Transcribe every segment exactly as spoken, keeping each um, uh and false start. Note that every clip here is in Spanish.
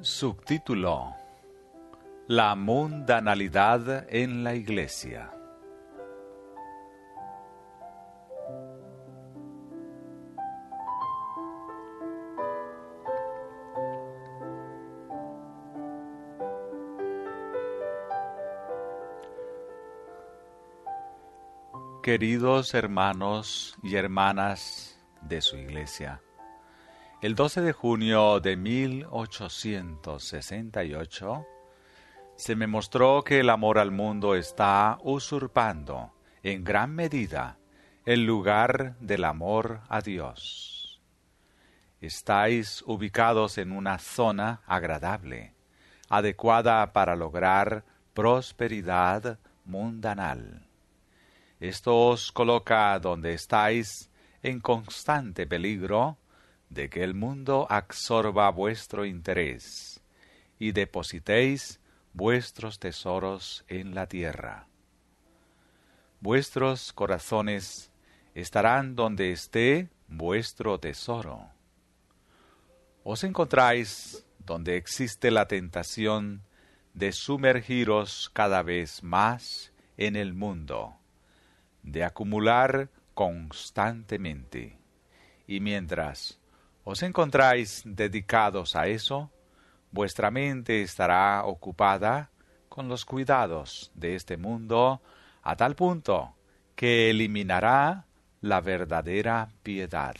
Subtítulo: La mundanalidad en la Iglesia. Queridos hermanos y hermanas de su Iglesia, el doce de junio de mil ochocientos sesenta y ocho se me mostró que el amor al mundo está usurpando en gran medida el lugar del amor a Dios. Estáis ubicados en una zona agradable, adecuada para lograr prosperidad mundanal. Esto os coloca donde estáis en constante peligro de que el mundo absorba vuestro interés y depositéis vuestros tesoros en la tierra. Vuestros corazones estarán donde esté vuestro tesoro. Os encontráis donde existe la tentación de sumergiros cada vez más en el mundo, de acumular constantemente. Y mientras os encontráis dedicados a eso, vuestra mente estará ocupada con los cuidados de este mundo a tal punto que eliminará la verdadera piedad.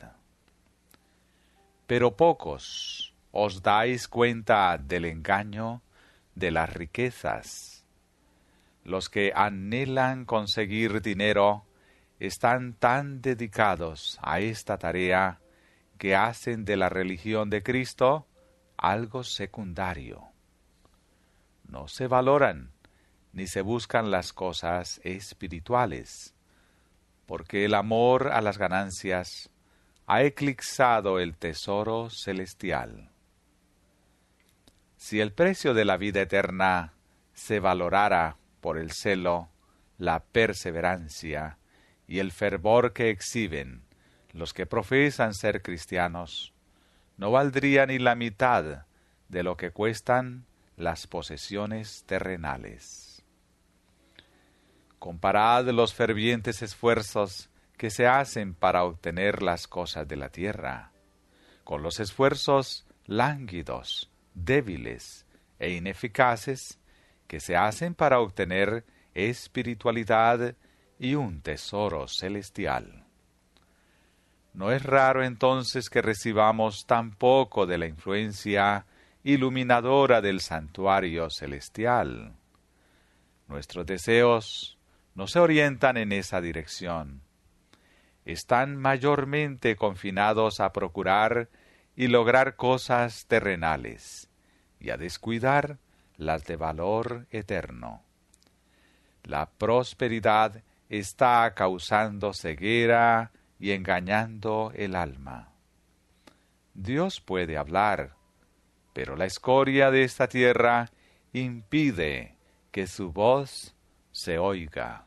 Pero pocos os dais cuenta del engaño de las riquezas. Los que anhelan conseguir dinero están tan dedicados a esta tarea que hacen de la religión de Cristo algo secundario. No se valoran ni se buscan las cosas espirituales, porque el amor a las ganancias ha eclipsado el tesoro celestial. Si el precio de la vida eterna se valorara por el celo, la perseverancia y el fervor que exhiben los que profesan ser cristianos, no valdría ni la mitad de lo que cuestan las posesiones terrenales. Comparad los fervientes esfuerzos que se hacen para obtener las cosas de la tierra, con los esfuerzos lánguidos, débiles e ineficaces que se hacen para obtener espiritualidad y un tesoro celestial. No es raro entonces que recibamos tan poco de la influencia iluminadora del santuario celestial. Nuestros deseos no se orientan en esa dirección. Están mayormente confinados a procurar y lograr cosas terrenales y a descuidar las de valor eterno. La prosperidad está causando ceguera y engañando el alma. Dios puede hablar, pero la escoria de esta tierra impide que su voz se oiga.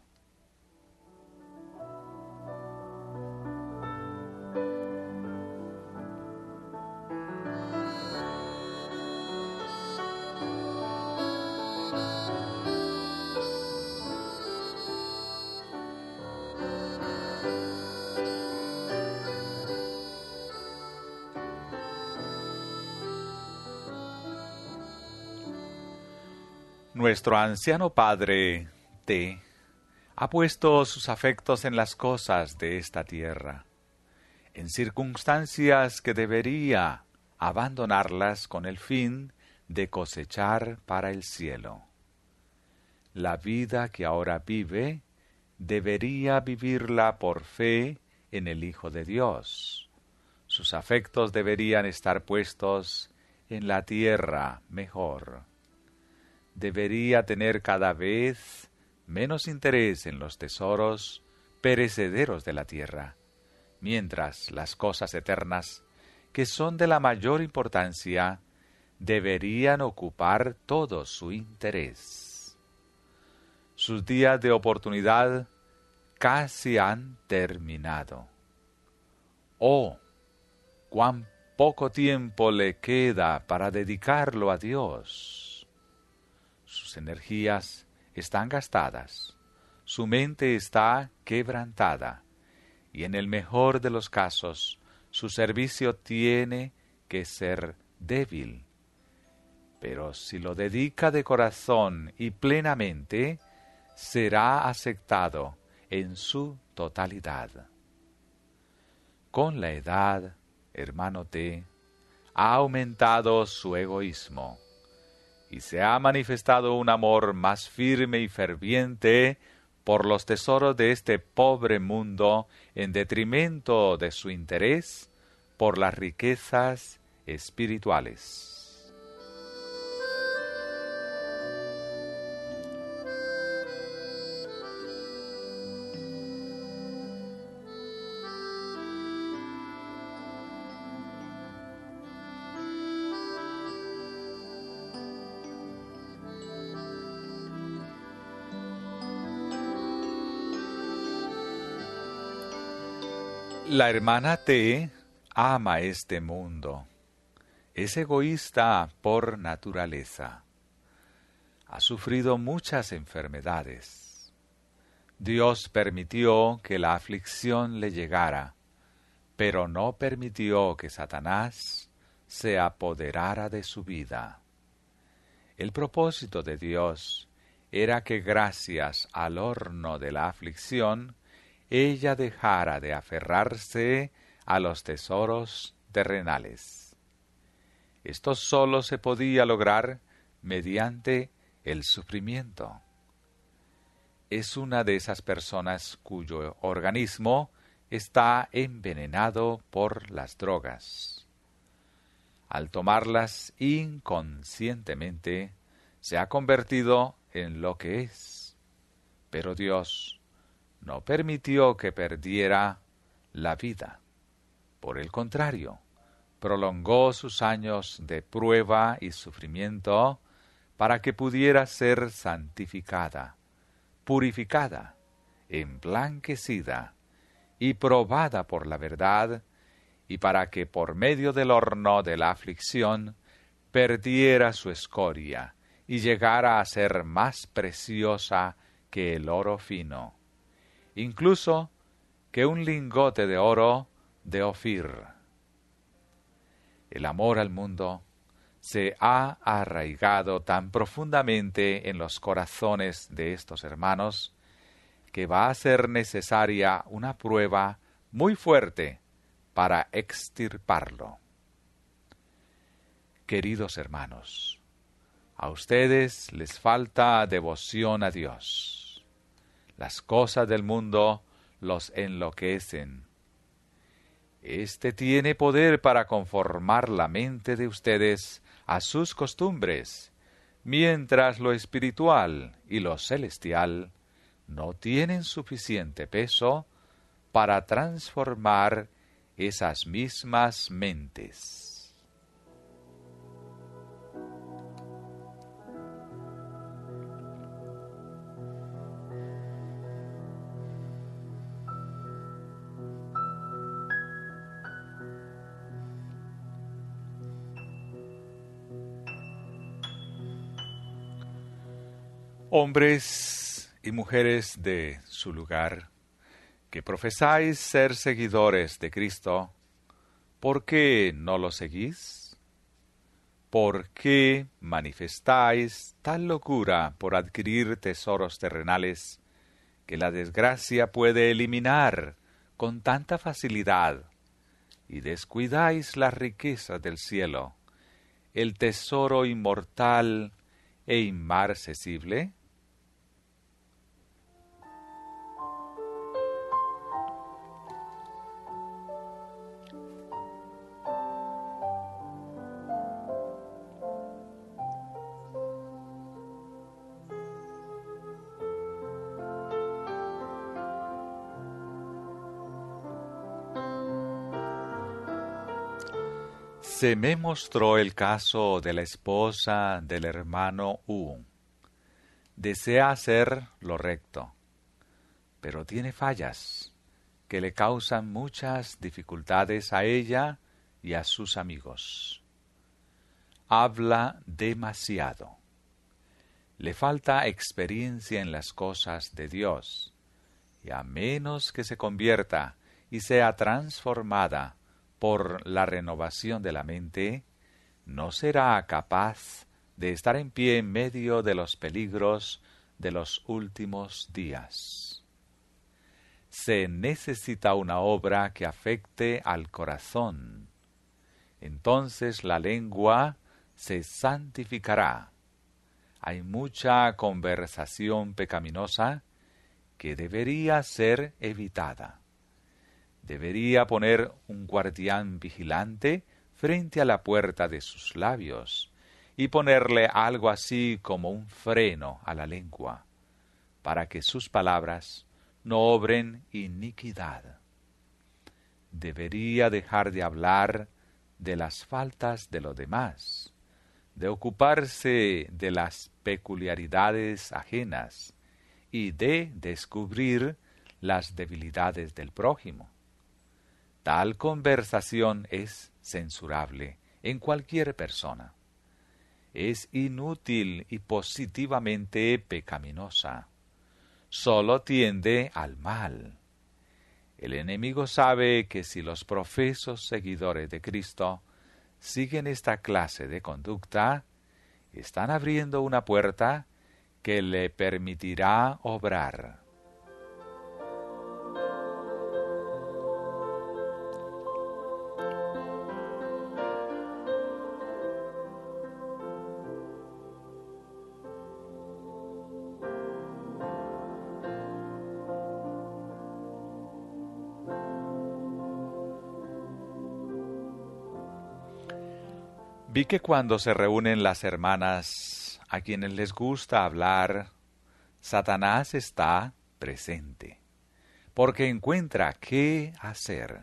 Nuestro anciano padre T ha puesto sus afectos en las cosas de esta tierra, en circunstancias que debería abandonarlas con el fin de cosechar para el cielo. La vida que ahora vive debería vivirla por fe en el Hijo de Dios. Sus afectos deberían estar puestos en la tierra mejor. Debería tener cada vez menos interés en los tesoros perecederos de la tierra, mientras las cosas eternas, que son de la mayor importancia, deberían ocupar todo su interés. Sus días de oportunidad casi han terminado. Oh, cuán poco tiempo le queda para dedicarlo a Dios. Sus energías están gastadas, su mente está quebrantada, y en el mejor de los casos, su servicio tiene que ser débil. Pero si lo dedica de corazón y plenamente, será aceptado en su totalidad. Con la edad, hermano T, ha aumentado su egoísmo y se ha manifestado un amor más firme y ferviente por los tesoros de este pobre mundo en detrimento de su interés por las riquezas espirituales. La hermana T ama este mundo. Es egoísta por naturaleza. Ha sufrido muchas enfermedades. Dios permitió que la aflicción le llegara, pero no permitió que Satanás se apoderara de su vida. El propósito de Dios era que gracias al horno de la aflicción, ella dejara de aferrarse a los tesoros terrenales. Esto sólo se podía lograr mediante el sufrimiento. Es una de esas personas cuyo organismo está envenenado por las drogas. Al tomarlas inconscientemente, se ha convertido en lo que es. Pero Dios no permitió que perdiera la vida. Por el contrario, prolongó sus años de prueba y sufrimiento para que pudiera ser santificada, purificada, emblanquecida y probada por la verdad, y para que por medio del horno de la aflicción perdiera su escoria y llegara a ser más preciosa que el oro fino, incluso que un lingote de oro de Ofir. El amor al mundo se ha arraigado tan profundamente en los corazones de estos hermanos que va a ser necesaria una prueba muy fuerte para extirparlo. Queridos hermanos, a ustedes les falta devoción a Dios. Las cosas del mundo los enloquecen. Este tiene poder para conformar la mente de ustedes a sus costumbres, mientras lo espiritual y lo celestial no tienen suficiente peso para transformar esas mismas mentes. Hombres y mujeres de su lugar, que profesáis ser seguidores de Cristo, ¿por qué no lo seguís? ¿Por qué manifestáis tal locura por adquirir tesoros terrenales que la desgracia puede eliminar con tanta facilidad, y descuidáis las riquezas del cielo, el tesoro inmortal e inmarcesible? Se me mostró el caso de la esposa del hermano U. Desea hacer lo recto, pero tiene fallas que le causan muchas dificultades a ella y a sus amigos. Habla demasiado. Le falta experiencia en las cosas de Dios, y a menos que se convierta y sea transformada por la renovación de la mente, no será capaz de estar en pie en medio de los peligros de los últimos días. Se necesita una obra que afecte al corazón. Entonces la lengua se santificará. Hay mucha conversación pecaminosa que debería ser evitada. Debería poner un guardián vigilante frente a la puerta de sus labios y ponerle algo así como un freno a la lengua, para que sus palabras no obren iniquidad. Debería dejar de hablar de las faltas de los demás, de ocuparse de las peculiaridades ajenas y de descubrir las debilidades del prójimo. Tal conversación es censurable en cualquier persona. Es inútil y positivamente pecaminosa. Solo tiende al mal. El enemigo sabe que si los profesos seguidores de Cristo siguen esta clase de conducta, están abriendo una puerta que le permitirá obrar. Vi que cuando se reúnen las hermanas a quienes les gusta hablar, Satanás está presente, porque encuentra qué hacer.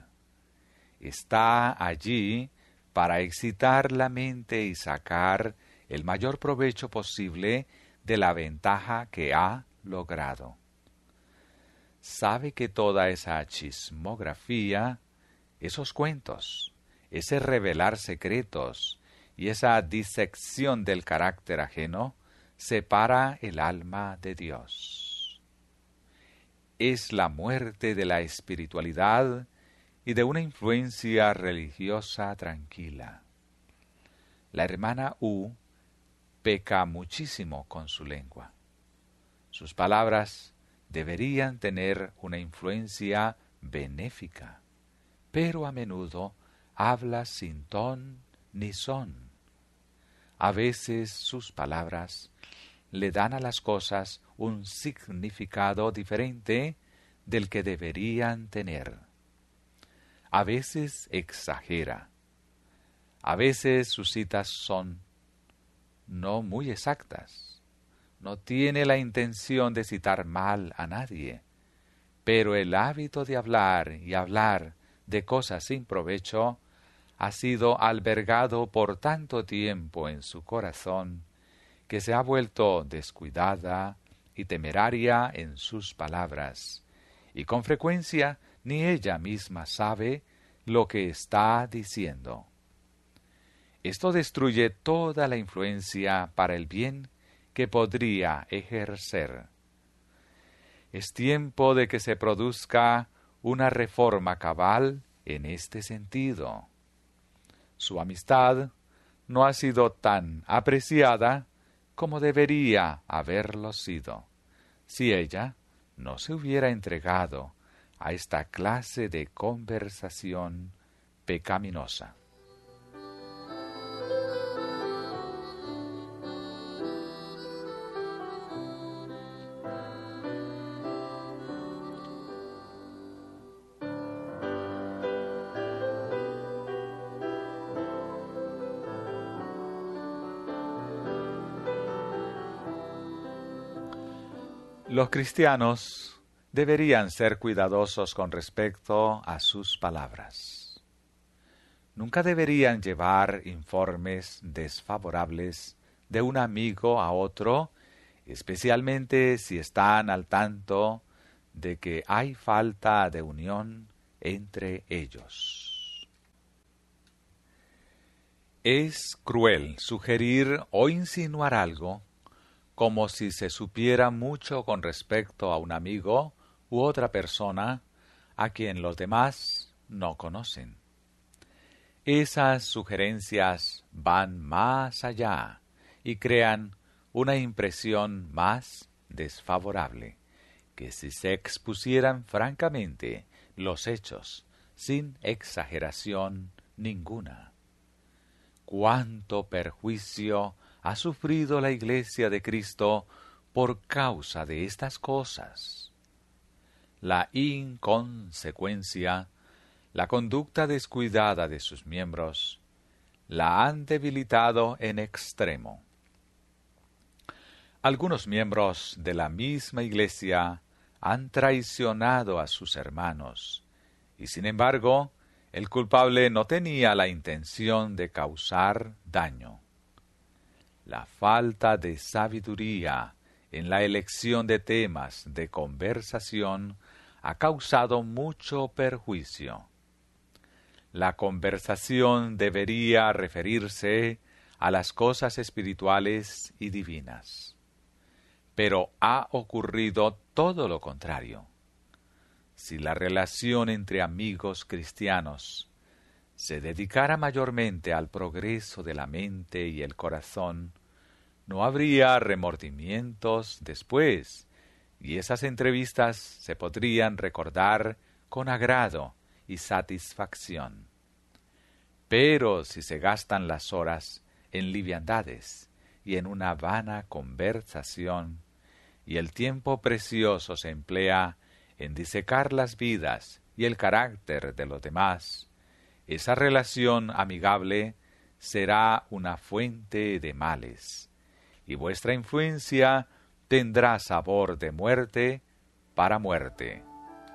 Está allí para excitar la mente y sacar el mayor provecho posible de la ventaja que ha logrado. Sabe que toda esa chismografía, esos cuentos, ese revelar secretos, y esa disección del carácter ajeno separa el alma de Dios. Es la muerte de la espiritualidad y de una influencia religiosa tranquila. La hermana U peca muchísimo con su lengua. Sus palabras deberían tener una influencia benéfica, pero a menudo habla sin ton ni son. A veces sus palabras le dan a las cosas un significado diferente del que deberían tener. A veces exagera. A veces sus citas son no muy exactas. No tiene la intención de citar mal a nadie, pero el hábito de hablar y hablar de cosas sin provecho ha sido albergado por tanto tiempo en su corazón que se ha vuelto descuidada y temeraria en sus palabras, y con frecuencia ni ella misma sabe lo que está diciendo. Esto destruye toda la influencia para el bien que podría ejercer. Es tiempo de que se produzca una reforma cabal en este sentido. Su amistad no ha sido tan apreciada como debería haberlo sido, si ella no se hubiera entregado a esta clase de conversación pecaminosa. Los cristianos deberían ser cuidadosos con respecto a sus palabras. Nunca deberían llevar informes desfavorables de un amigo a otro, especialmente si están al tanto de que hay falta de unión entre ellos. Es cruel sugerir o insinuar algo como si se supiera mucho con respecto a un amigo u otra persona a quien los demás no conocen. Esas sugerencias van más allá y crean una impresión más desfavorable que si se expusieran francamente los hechos sin exageración ninguna. ¿Cuánto perjuicio ha sufrido la Iglesia de Cristo por causa de estas cosas? La inconsecuencia, la conducta descuidada de sus miembros, la han debilitado en extremo. Algunos miembros de la misma Iglesia han traicionado a sus hermanos, y sin embargo, el culpable no tenía la intención de causar daño. La falta de sabiduría en la elección de temas de conversación ha causado mucho perjuicio. La conversación debería referirse a las cosas espirituales y divinas. Pero ha ocurrido todo lo contrario. Si la relación entre amigos cristianos se dedicara mayormente al progreso de la mente y el corazón, no habría remordimientos después, y esas entrevistas se podrían recordar con agrado y satisfacción. Pero si se gastan las horas en liviandades y en una vana conversación, y el tiempo precioso se emplea en disecar las vidas y el carácter de los demás, esa relación amigable será una fuente de males, y vuestra influencia tendrá sabor de muerte para muerte.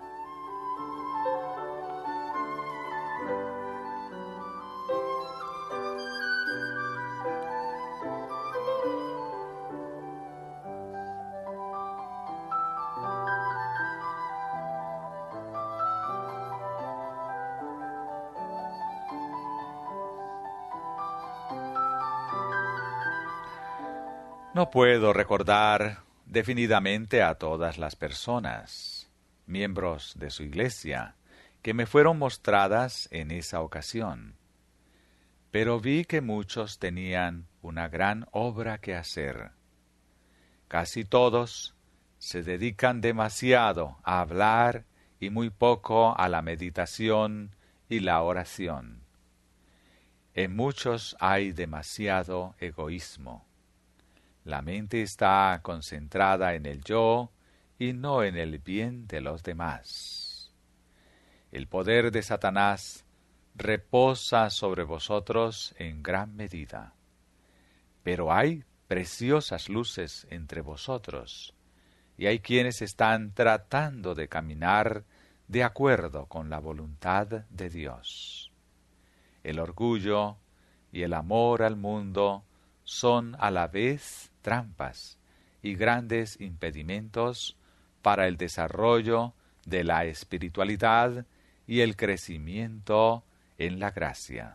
No puedo recordar definidamente a todas las personas, miembros de su iglesia, que me fueron mostradas en esa ocasión, pero vi que muchos tenían una gran obra que hacer. Casi todos se dedican demasiado a hablar y muy poco a la meditación y la oración. En muchos hay demasiado egoísmo. La mente está concentrada en el yo y no en el bien de los demás. El poder de Satanás reposa sobre vosotros en gran medida. Pero hay preciosas luces entre vosotros, y hay quienes están tratando de caminar de acuerdo con la voluntad de Dios. El orgullo y el amor al mundo son a la vez trampas y grandes impedimentos para el desarrollo de la espiritualidad y el crecimiento en la gracia.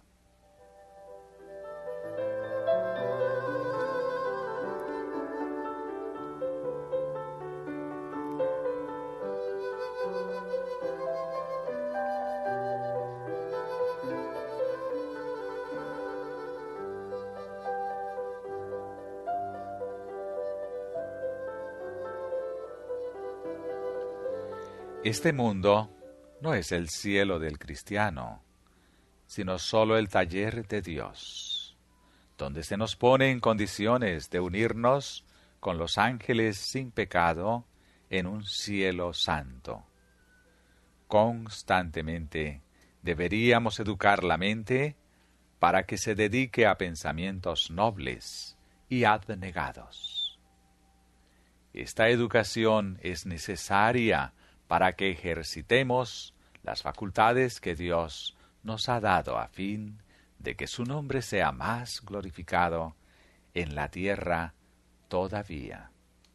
Este mundo no es el cielo del cristiano, sino sólo el taller de Dios, donde se nos pone en condiciones de unirnos con los ángeles sin pecado en un cielo santo. Constantemente deberíamos educar la mente para que se dedique a pensamientos nobles y abnegados. Esta educación es necesaria para que ejercitemos las facultades que Dios nos ha dado a fin de que su nombre sea más glorificado en la tierra todavía.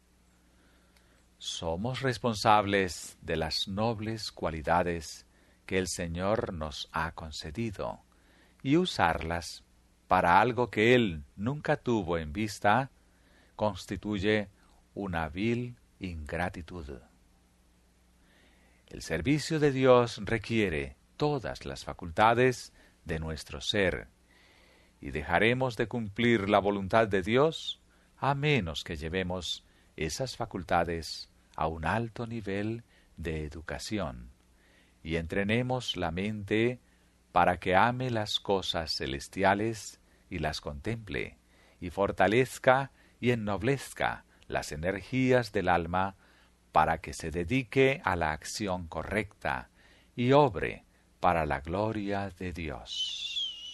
Somos responsables de las nobles cualidades que el Señor nos ha concedido y usarlas para algo que él nunca tuvo en vista, constituye una vil ingratitud. El servicio de Dios requiere todas las facultades de nuestro ser, y dejaremos de cumplir la voluntad de Dios a menos que llevemos esas facultades a un alto nivel de educación y entrenemos la mente para que ame las cosas celestiales y las contemple, y fortalezca y ennoblezca las energías del alma para que se dedique a la acción correcta y obre para la gloria de Dios.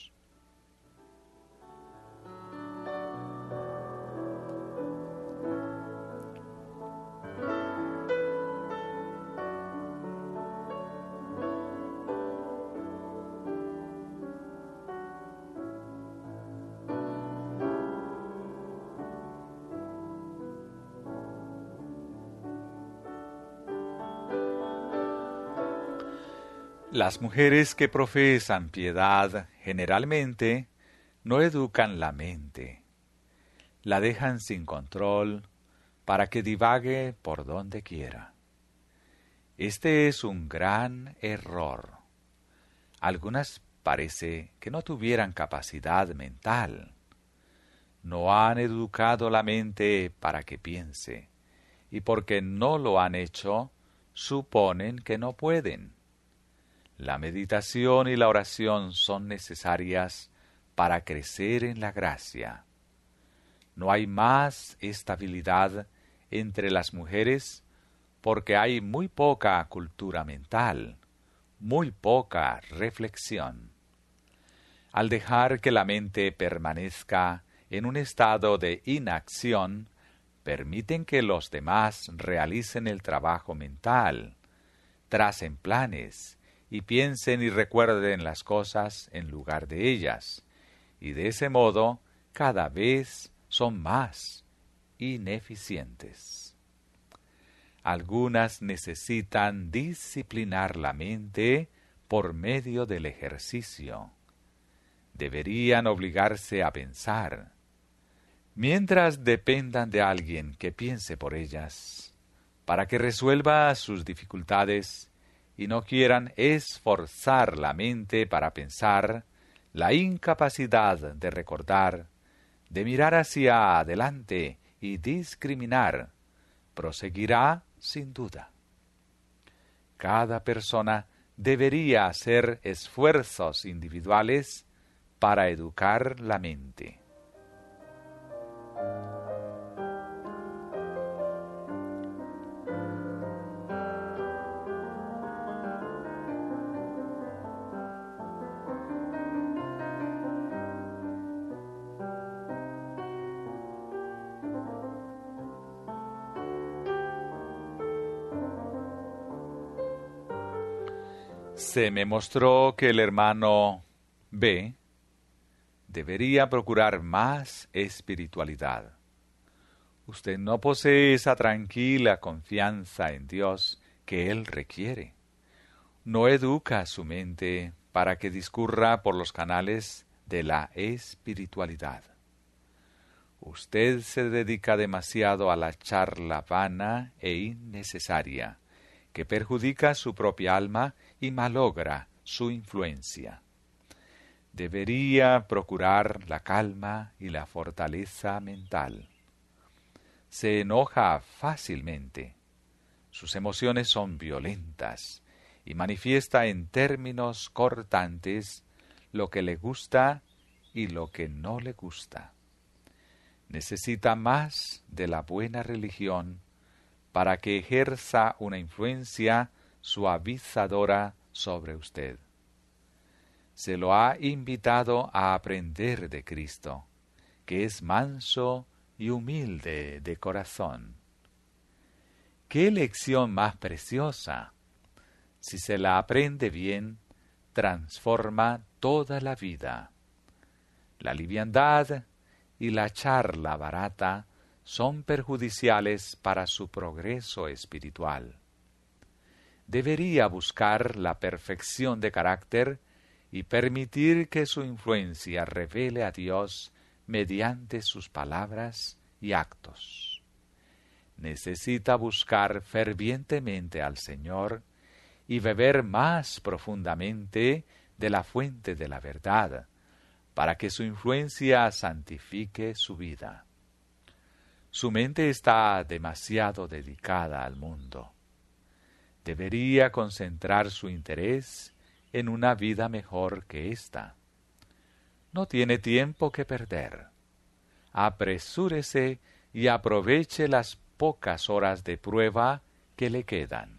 Las mujeres que profesan piedad generalmente no educan la mente, la dejan sin control para que divague por donde quiera. Este es un gran error. Algunas parece que no tuvieran capacidad mental. No han educado la mente para que piense, y porque no lo han hecho, suponen que no pueden. La meditación y la oración son necesarias para crecer en la gracia. No hay más estabilidad entre las mujeres porque hay muy poca cultura mental, muy poca reflexión. Al dejar que la mente permanezca en un estado de inacción, permiten que los demás realicen el trabajo mental, tracen planes, y piensen y recuerden las cosas en lugar de ellas, y de ese modo cada vez son más ineficientes. Algunas necesitan disciplinar la mente por medio del ejercicio. Deberían obligarse a pensar. Mientras dependan de alguien que piense por ellas, para que resuelva sus dificultades, y no quieran esforzar la mente para pensar, la incapacidad de recordar, de mirar hacia adelante y discriminar, proseguirá sin duda. Cada persona debería hacer esfuerzos individuales para educar la mente. Se me mostró que el hermano B debería procurar más espiritualidad. Usted no posee esa tranquila confianza en Dios que Él requiere. No educa su mente para que discurra por los canales de la espiritualidad. Usted se dedica demasiado a la charla vana e innecesaria, que perjudica su propia alma y malogra su influencia. Debería procurar la calma y la fortaleza mental. Se enoja fácilmente. Sus emociones son violentas y manifiesta en términos cortantes lo que le gusta y lo que no le gusta. Necesita más de la buena religión para que ejerza una influencia suavizadora sobre usted. Se lo ha invitado a aprender de Cristo, que es manso y humilde de corazón. ¡Qué lección más preciosa! Si se la aprende bien, transforma toda la vida. La liviandad y la charla barata son perjudiciales para su progreso espiritual. Debería buscar la perfección de carácter y permitir que su influencia revele a Dios mediante sus palabras y actos. Necesita buscar fervientemente al Señor y beber más profundamente de la fuente de la verdad, para que su influencia santifique su vida. Su mente está demasiado dedicada al mundo. Debería concentrar su interés en una vida mejor que ésta. No tiene tiempo que perder. Apresúrese y aproveche las pocas horas de prueba que le quedan.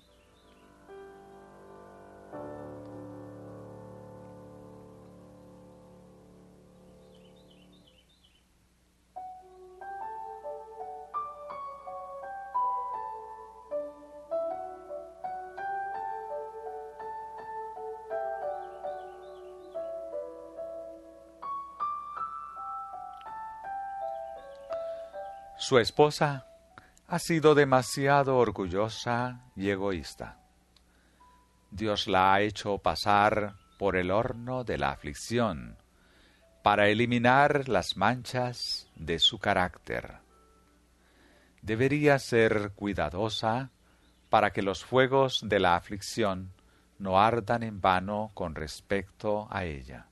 Su esposa ha sido demasiado orgullosa y egoísta. Dios la ha hecho pasar por el horno de la aflicción para eliminar las manchas de su carácter. Debería ser cuidadosa para que los fuegos de la aflicción no ardan en vano con respecto a ella.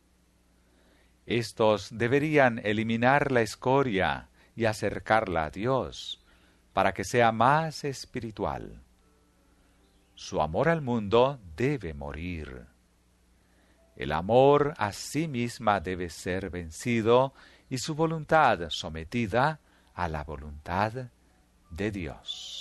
Estos deberían eliminar la escoria y acercarla a Dios, para que sea más espiritual. Su amor al mundo debe morir. El amor a sí misma debe ser vencido y su voluntad sometida a la voluntad de Dios.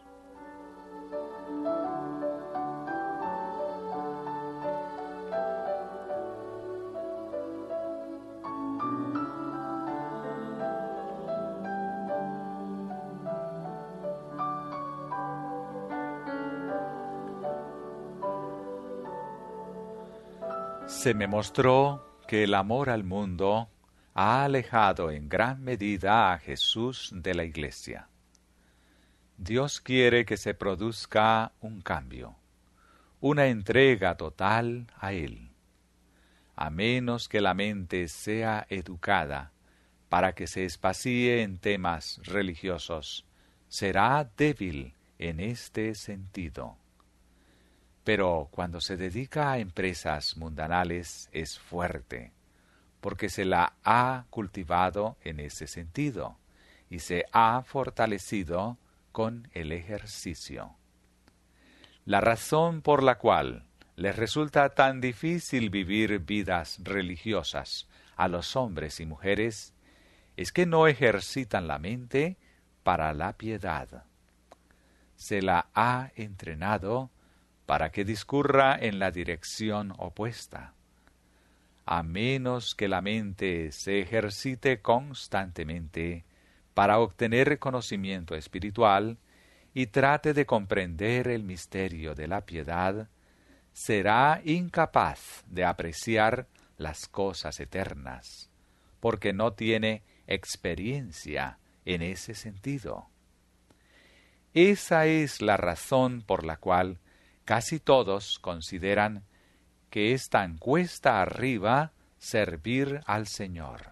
Se me mostró que el amor al mundo ha alejado en gran medida a Jesús de la Iglesia. Dios quiere que se produzca un cambio, una entrega total a Él. A menos que la mente sea educada para que se espacíe en temas religiosos, será débil en este sentido. Pero cuando se dedica a empresas mundanales es fuerte, porque se la ha cultivado en ese sentido y se ha fortalecido con el ejercicio. La razón por la cual les resulta tan difícil vivir vidas religiosas a los hombres y mujeres es que no ejercitan la mente para la piedad. Se la ha entrenado para que discurra en la dirección opuesta. A menos que la mente se ejercite constantemente para obtener conocimiento espiritual y trate de comprender el misterio de la piedad, será incapaz de apreciar las cosas eternas, porque no tiene experiencia en ese sentido. Esa es la razón por la cual casi todos consideran que es tan cuesta arriba servir al Señor.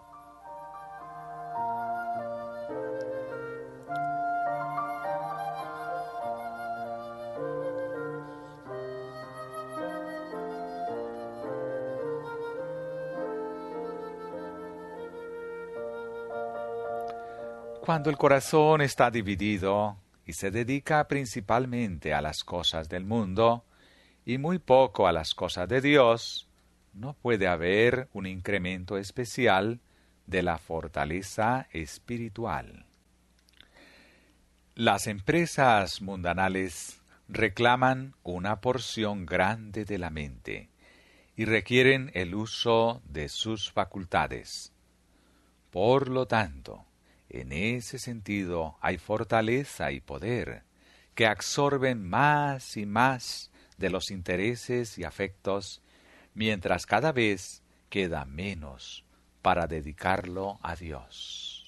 Cuando el corazón está dividido y se dedica principalmente a las cosas del mundo y muy poco a las cosas de Dios, no puede haber un incremento especial de la fortaleza espiritual. Las empresas mundanales reclaman una porción grande de la mente y requieren el uso de sus facultades. Por lo tanto, en ese sentido hay fortaleza y poder que absorben más y más de los intereses y afectos, mientras cada vez queda menos para dedicarlo a Dios.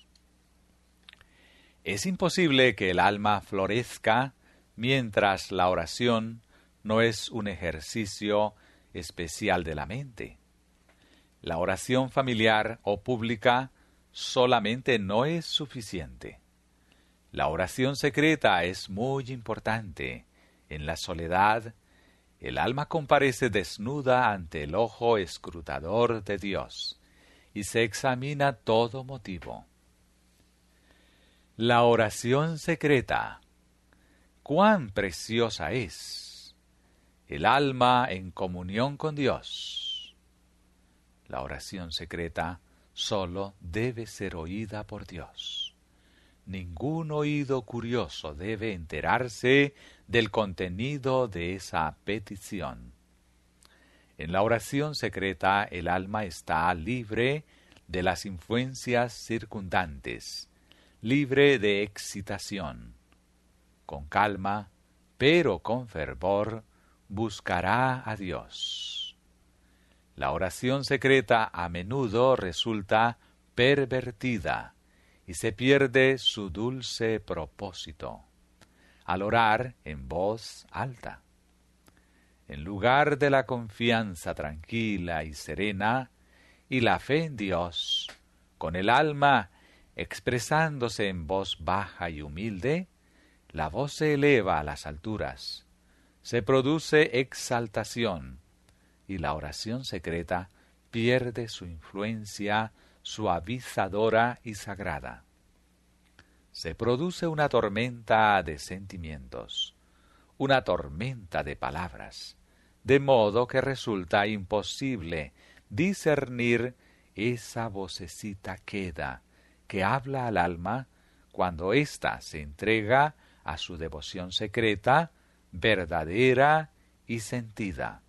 Es imposible que el alma florezca mientras la oración no es un ejercicio especial de la mente. La oración familiar o pública solamente no es suficiente. La oración secreta es muy importante. En la soledad, el alma comparece desnuda ante el ojo escrutador de Dios y se examina todo motivo. La oración secreta, cuán preciosa es. El alma en comunión con Dios. La oración secreta solo debe ser oída por Dios. Ningún oído curioso debe enterarse del contenido de esa petición. En la oración secreta el alma está libre de las influencias circundantes, libre de excitación. Con calma, pero con fervor, buscará a Dios. La oración secreta a menudo resulta pervertida y se pierde su dulce propósito al orar en voz alta. En lugar de la confianza tranquila y serena y la fe en Dios, con el alma expresándose en voz baja y humilde, la voz se eleva a las alturas, se produce exaltación y la oración secreta pierde su influencia suavizadora y sagrada. Se produce una tormenta de sentimientos, una tormenta de palabras, de modo que resulta imposible discernir esa vocecita queda que habla al alma cuando ésta se entrega a su devoción secreta, verdadera y sentida.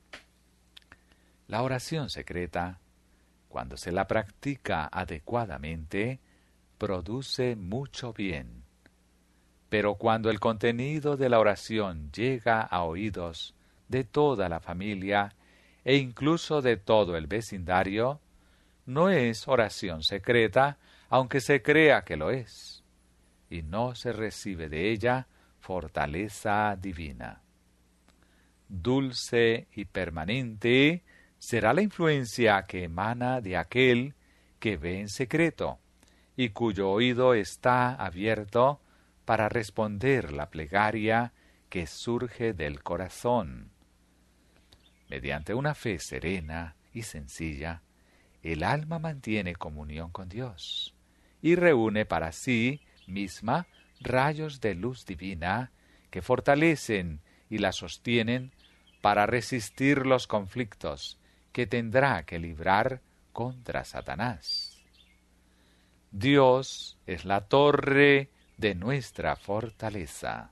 La oración secreta, cuando se la practica adecuadamente, produce mucho bien. Pero cuando el contenido de la oración llega a oídos de toda la familia e incluso de todo el vecindario, no es oración secreta, aunque se crea que lo es, y no se recibe de ella fortaleza divina. Dulce y permanente será la influencia que emana de aquel que ve en secreto y cuyo oído está abierto para responder la plegaria que surge del corazón. Mediante una fe serena y sencilla, el alma mantiene comunión con Dios y reúne para sí misma rayos de luz divina que fortalecen y la sostienen para resistir los conflictos que tendrá que librar contra Satanás. Dios es la torre de nuestra fortaleza.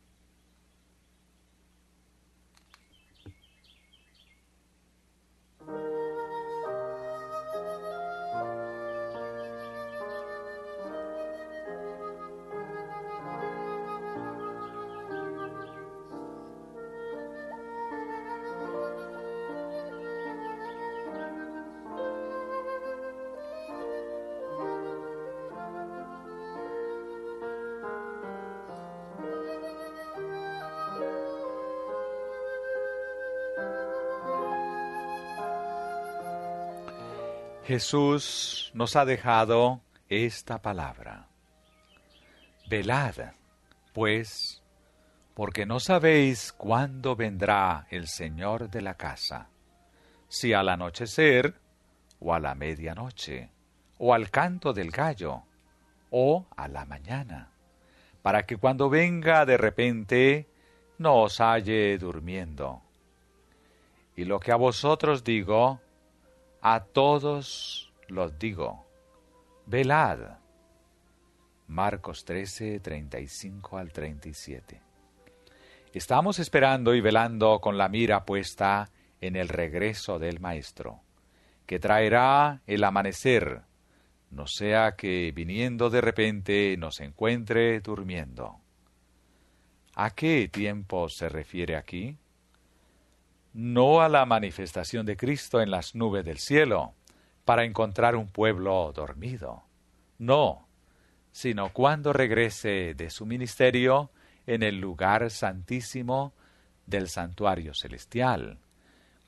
Jesús nos ha dejado esta palabra. Velad, pues, porque no sabéis cuándo vendrá el Señor de la casa, si al anochecer, o a la medianoche, o al canto del gallo, o a la mañana, para que cuando venga de repente no os halle durmiendo. Y lo que a vosotros digo, a todos los digo, velad. Marcos trece, treinta y cinco al treinta y siete. Estamos esperando y velando con la mira puesta en el regreso del Maestro, que traerá el amanecer, no sea que viniendo de repente nos encuentre durmiendo. ¿A qué tiempo se refiere aquí? No a la manifestación de Cristo en las nubes del cielo, para encontrar un pueblo dormido. No, sino cuando regrese de su ministerio en el lugar santísimo del santuario celestial,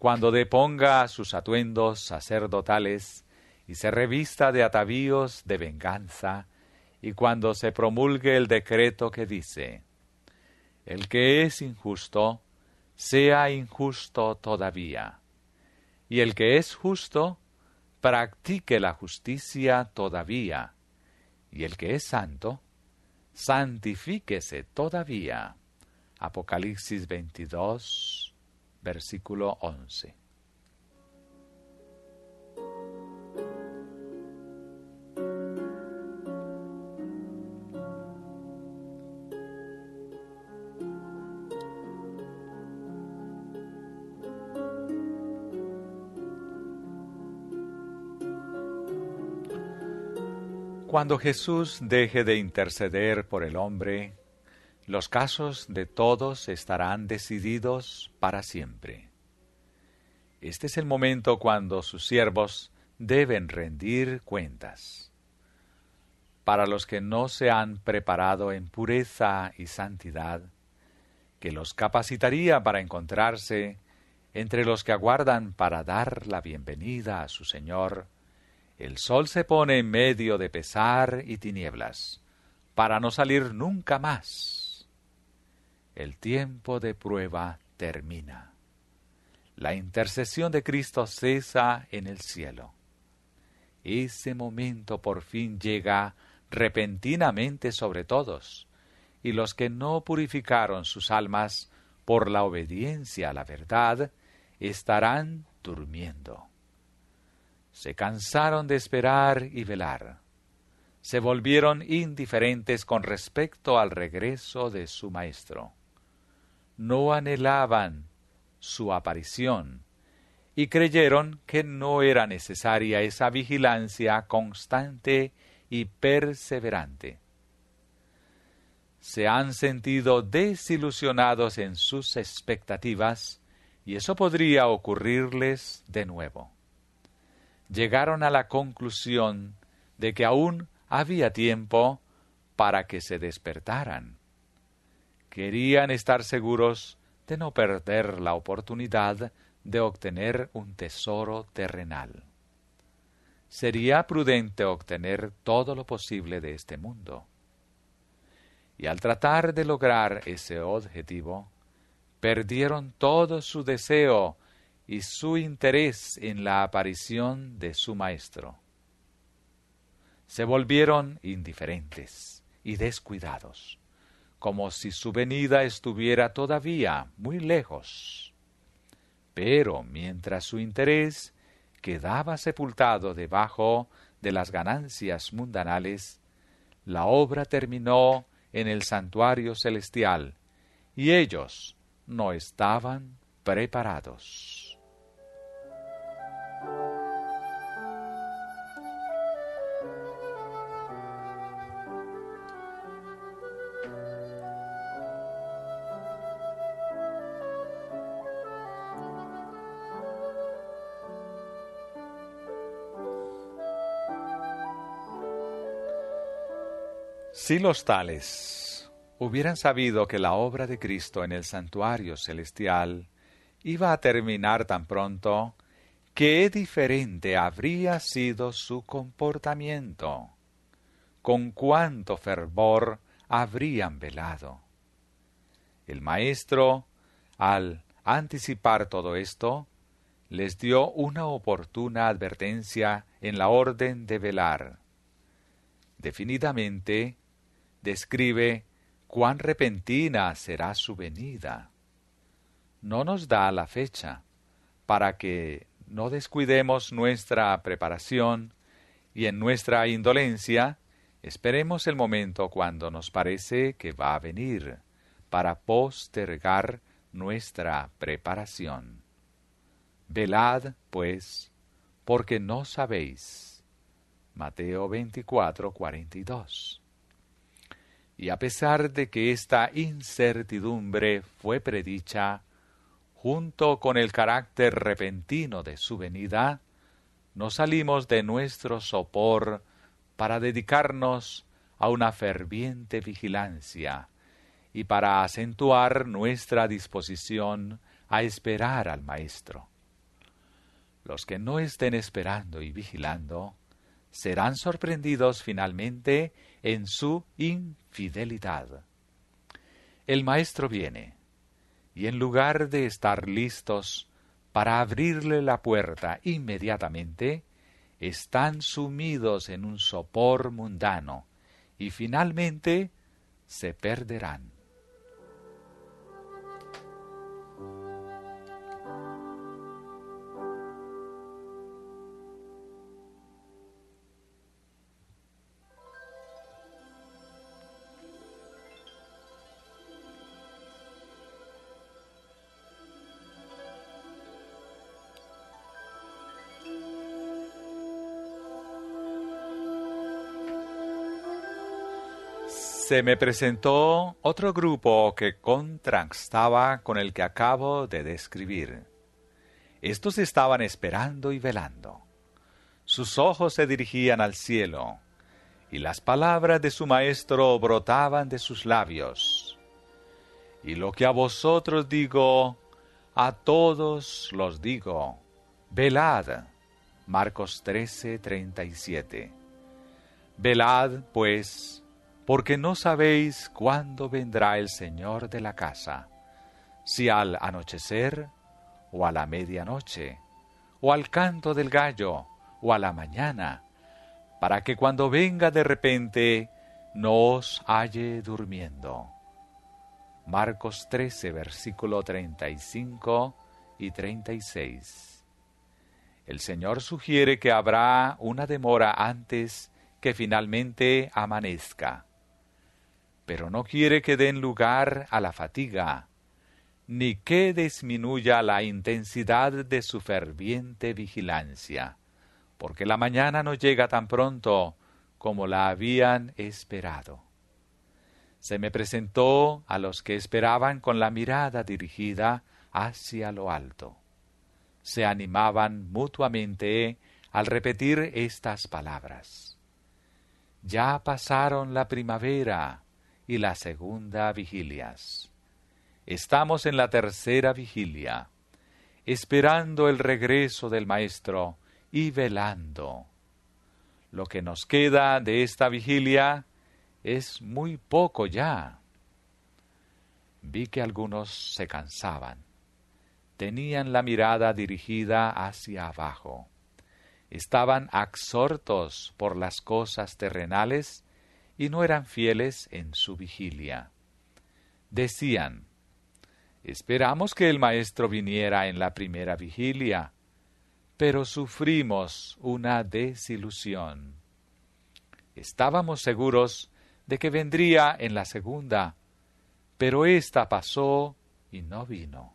cuando deponga sus atuendos sacerdotales y se revista de atavíos de venganza, y cuando se promulgue el decreto que dice: el que es injusto, sea injusto todavía, y el que es justo, practique la justicia todavía, y el que es santo, santifíquese todavía. Apocalipsis veintidós, versículo once. Cuando Jesús deje de interceder por el hombre, los casos de todos estarán decididos para siempre. Este es el momento cuando sus siervos deben rendir cuentas. Para los que no se han preparado en pureza y santidad, que los capacitaría para encontrarse entre los que aguardan para dar la bienvenida a su Señor, el sol se pone en medio de pesar y tinieblas, para no salir nunca más. El tiempo de prueba termina. La intercesión de Cristo cesa en el cielo. Ese momento por fin llega repentinamente sobre todos, y los que no purificaron sus almas por la obediencia a la verdad estarán durmiendo. Se cansaron de esperar y velar. Se volvieron indiferentes con respecto al regreso de su Maestro. No anhelaban su aparición y creyeron que no era necesaria esa vigilancia constante y perseverante. Se han sentido desilusionados en sus expectativas y eso podría ocurrirles de nuevo. Llegaron a la conclusión de que aún había tiempo para que se despertaran. Querían estar seguros de no perder la oportunidad de obtener un tesoro terrenal. Sería prudente obtener todo lo posible de este mundo. Y al tratar de lograr ese objetivo, perdieron todo su deseo y su interés en la aparición de su Maestro. Se volvieron indiferentes y descuidados, como si su venida estuviera todavía muy lejos. Pero mientras su interés quedaba sepultado debajo de las ganancias mundanales, la obra terminó en el santuario celestial, y ellos no estaban preparados. Si los tales hubieran sabido que la obra de Cristo en el santuario celestial iba a terminar tan pronto, qué diferente habría sido su comportamiento, con cuánto fervor habrían velado. El Maestro, al anticipar todo esto, les dio una oportuna advertencia en la orden de velar. Definidamente, describe cuán repentina será su venida. No nos da la fecha, para que no descuidemos nuestra preparación y en nuestra indolencia esperemos el momento cuando nos parece que va a venir, para postergar nuestra preparación. Velad, pues, porque no sabéis. Mateo veinticuatro, cuarenta y dos. Y a pesar de que esta incertidumbre fue predicha, junto con el carácter repentino de su venida, no salimos de nuestro sopor para dedicarnos a una ferviente vigilancia y para acentuar nuestra disposición a esperar al Maestro. Los que no estén esperando y vigilando serán sorprendidos finalmente en su infidelidad. El Maestro viene, y en lugar de estar listos para abrirle la puerta inmediatamente, están sumidos en un sopor mundano y finalmente se perderán. Se me presentó otro grupo que contrastaba con el que acabo de describir. Estos estaban esperando y velando. Sus ojos se dirigían al cielo, y las palabras de su Maestro brotaban de sus labios. Y lo que a vosotros digo, a todos los digo, velad. Marcos trece, treinta y siete. Velad, pues, porque no sabéis cuándo vendrá el Señor de la casa, si al anochecer, o a la medianoche, o al canto del gallo, o a la mañana, para que cuando venga de repente no os halle durmiendo. Marcos trece, versículo treinta y cinco y treinta y seis. El Señor sugiere que habrá una demora antes que finalmente amanezca, pero no quiere que den lugar a la fatiga, ni que disminuya la intensidad de su ferviente vigilancia, porque la mañana no llega tan pronto como la habían esperado. Se me presentó a los que esperaban con la mirada dirigida hacia lo alto. Se animaban mutuamente al repetir estas palabras. Ya pasaron la primavera y la segunda vigilias. Estamos en la tercera vigilia, esperando el regreso del Maestro y velando. Lo que nos queda de esta vigilia es muy poco ya. Vi que algunos se cansaban. Tenían la mirada dirigida hacia abajo. Estaban absortos por las cosas terrenales y no eran fieles en su vigilia. Decían, esperamos que el Maestro viniera en la primera vigilia, pero sufrimos una desilusión. Estábamos seguros de que vendría en la segunda, pero ésta pasó y no vino.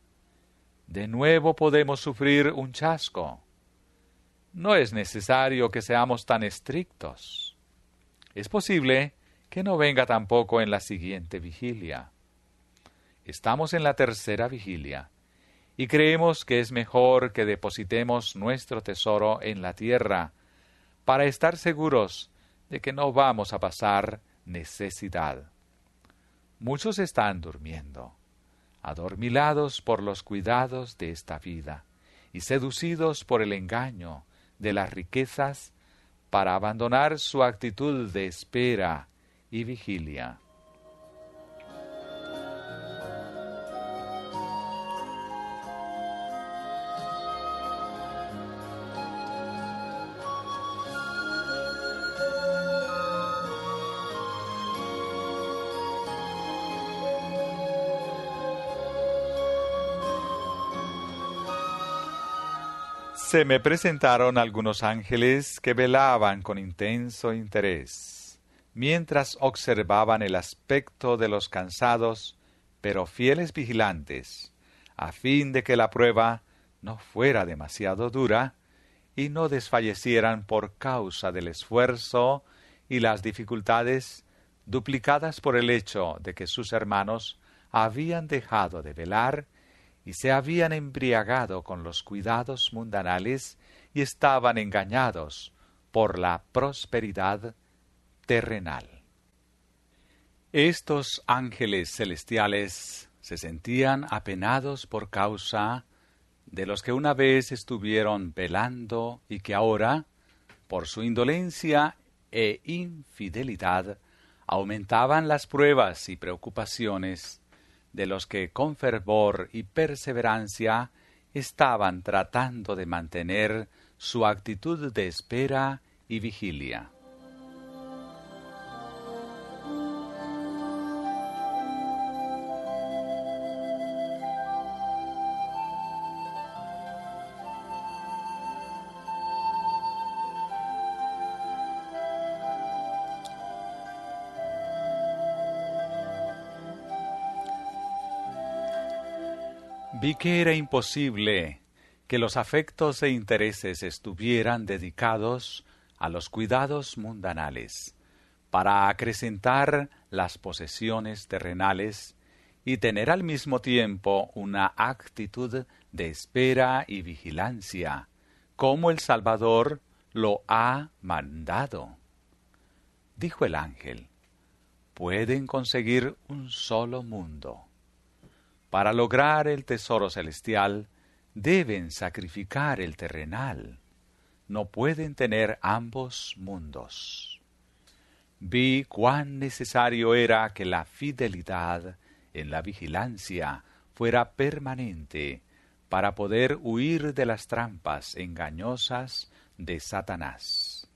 De nuevo podemos sufrir un chasco. No es necesario que seamos tan estrictos. Es posible que no venga tampoco en la siguiente vigilia. Estamos en la tercera vigilia y creemos que es mejor que depositemos nuestro tesoro en la tierra para estar seguros de que no vamos a pasar necesidad. Muchos están durmiendo, adormilados por los cuidados de esta vida y seducidos por el engaño de las riquezas para abandonar su actitud de espera y vigilia. Se me presentaron algunos ángeles que velaban con intenso interés, mientras observaban el aspecto de los cansados, pero fieles vigilantes, a fin de que la prueba no fuera demasiado dura y no desfallecieran por causa del esfuerzo y las dificultades duplicadas por el hecho de que sus hermanos habían dejado de velar y se habían embriagado con los cuidados mundanales y estaban engañados por la prosperidad terrenal. Estos ángeles celestiales se sentían apenados por causa de los que una vez estuvieron velando y que ahora, por su indolencia e infidelidad, aumentaban las pruebas y preocupaciones de los que con fervor y perseverancia estaban tratando de mantener su actitud de espera y vigilia. Vi que era imposible que los afectos e intereses estuvieran dedicados a los cuidados mundanales, para acrecentar las posesiones terrenales y tener al mismo tiempo una actitud de espera y vigilancia, como el Salvador lo ha mandado. Dijo el ángel: pueden conseguir un solo mundo. Para lograr el tesoro celestial, deben sacrificar el terrenal. No pueden tener ambos mundos. Vi cuán necesario era que la fidelidad en la vigilancia fuera permanente para poder huir de las trampas engañosas de Satanás.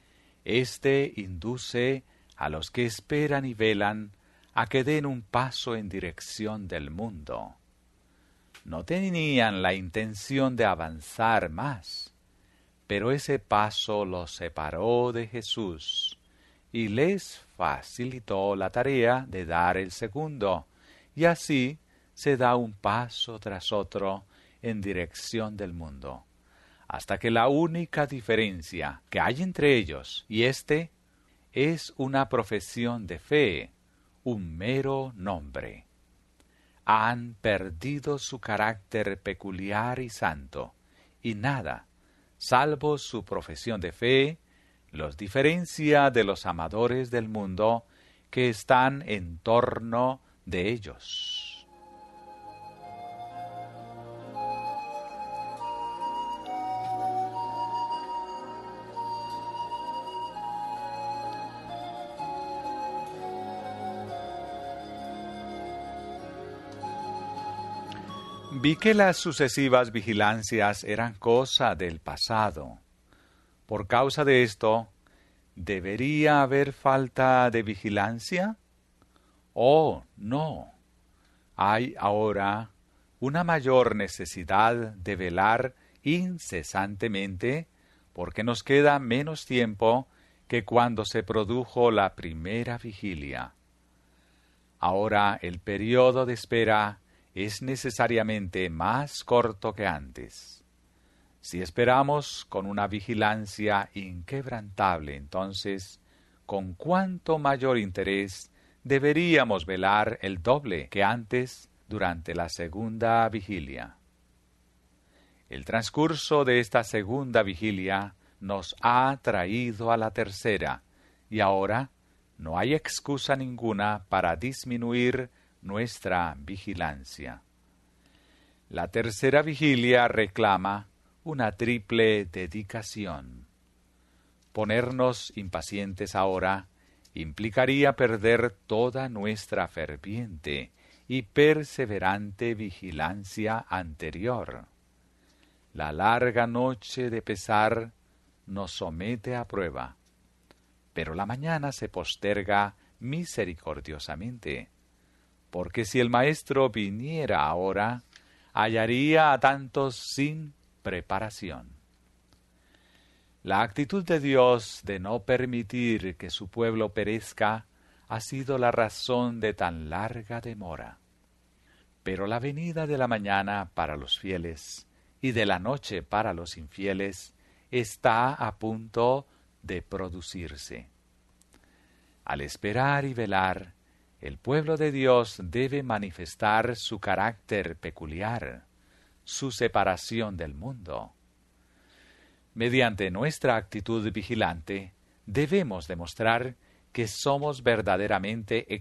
Este induce a los que esperan y velan a que den un paso en dirección del mundo. No tenían la intención de avanzar más, pero ese paso los separó de Jesús y les facilitó la tarea de dar el segundo, y así se da un paso tras otro en dirección del mundo, hasta que la única diferencia que hay entre ellos y éste es una profesión de fe, un mero nombre. Han perdido su carácter peculiar y santo, y nada, salvo su profesión de fe, los diferencia de los amadores del mundo que están en torno de ellos. Vi que las sucesivas vigilancias eran cosa del pasado. Por causa de esto, ¿debería haber falta de vigilancia? Oh, no. Hay ahora una mayor necesidad de velar incesantemente, porque nos queda menos tiempo que cuando se produjo la primera vigilia. Ahora el periodo de espera es necesariamente más corto que antes. Si esperamos con una vigilancia inquebrantable, entonces, con cuánto mayor interés deberíamos velar el doble que antes durante la segunda vigilia. El transcurso de esta segunda vigilia nos ha traído a la tercera, y ahora no hay excusa ninguna para disminuir nuestra vigilancia. La tercera vigilia reclama una triple dedicación. Ponernos impacientes ahora implicaría perder toda nuestra ferviente y perseverante vigilancia anterior. La larga noche de pesar nos somete a prueba, pero la mañana se posterga misericordiosamente, porque si el Maestro viniera ahora, hallaría a tantos sin preparación. La actitud de Dios de no permitir que su pueblo perezca ha sido la razón de tan larga demora. Pero la venida de la mañana para los fieles y de la noche para los infieles está a punto de producirse. Al esperar y velar, el pueblo de Dios debe manifestar su carácter peculiar, su separación del mundo. Mediante nuestra actitud vigilante, debemos demostrar que somos verdaderamente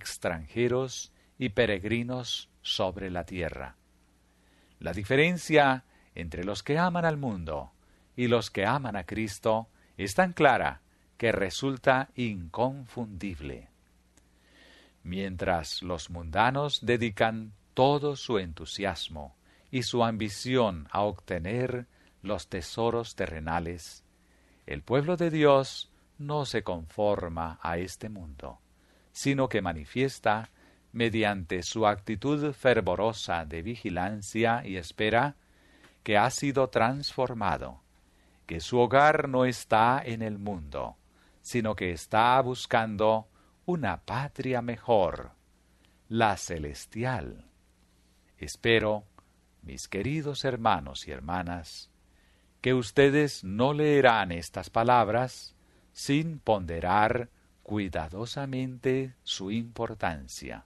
extranjeros y peregrinos sobre la tierra. La diferencia entre los que aman al mundo y los que aman a Cristo es tan clara que resulta inconfundible. Mientras los mundanos dedican todo su entusiasmo y su ambición a obtener los tesoros terrenales, el pueblo de Dios no se conforma a este mundo, sino que manifiesta, mediante su actitud fervorosa de vigilancia y espera, que ha sido transformado, que su hogar no está en el mundo, sino que está buscando una patria mejor, la celestial. Espero, mis queridos hermanos y hermanas, que ustedes no leerán estas palabras sin ponderar cuidadosamente su importancia.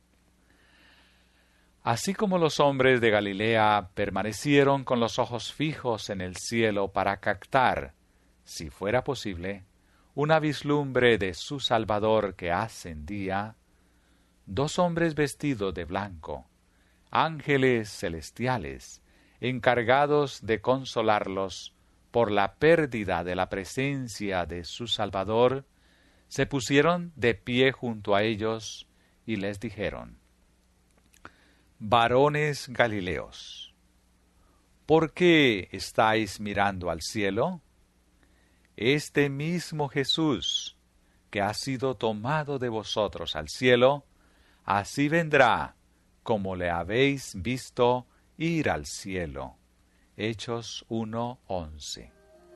Así como los hombres de Galilea permanecieron con los ojos fijos en el cielo para captar, si fuera posible, una vislumbre de su Salvador que ascendía, dos hombres vestidos de blanco, ángeles celestiales, encargados de consolarlos por la pérdida de la presencia de su Salvador, se pusieron de pie junto a ellos y les dijeron: Varones Galileos, ¿por qué estáis mirando al cielo? Este mismo Jesús, que ha sido tomado de vosotros al cielo, así vendrá como le habéis visto ir al cielo. Hechos uno once.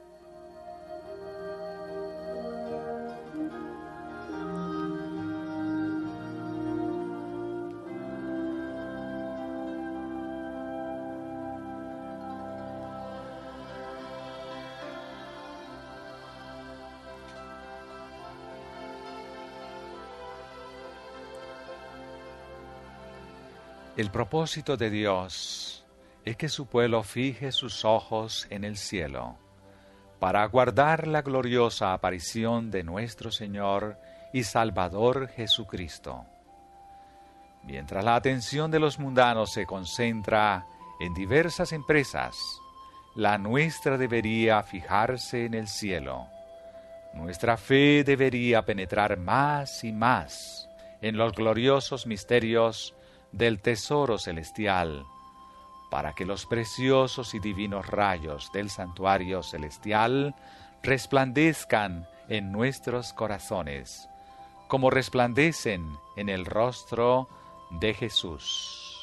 El propósito de Dios es que su pueblo fije sus ojos en el cielo, para aguardar la gloriosa aparición de nuestro Señor y Salvador Jesucristo. Mientras la atención de los mundanos se concentra en diversas empresas, la nuestra debería fijarse en el cielo. Nuestra fe debería penetrar más y más en los gloriosos misterios del tesoro celestial, para que los preciosos y divinos rayos del santuario celestial resplandezcan en nuestros corazones, como resplandecen en el rostro de Jesús.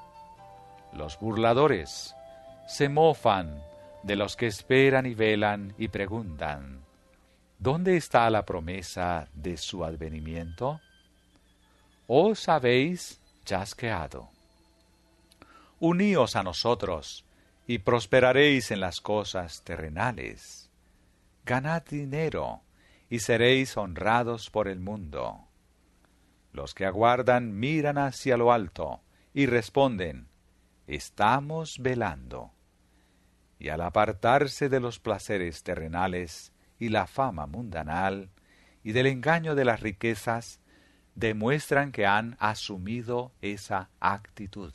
Los burladores se mofan de los que esperan y velan y preguntan: ¿dónde está la promesa de su advenimiento? ¿Os habéis chasqueado? Uníos a nosotros y prosperaréis en las cosas terrenales. Ganad dinero y seréis honrados por el mundo. Los que aguardan miran hacia lo alto y responden: estamos velando. Y al apartarse de los placeres terrenales y la fama mundanal y del engaño de las riquezas, demuestran que han asumido esa actitud.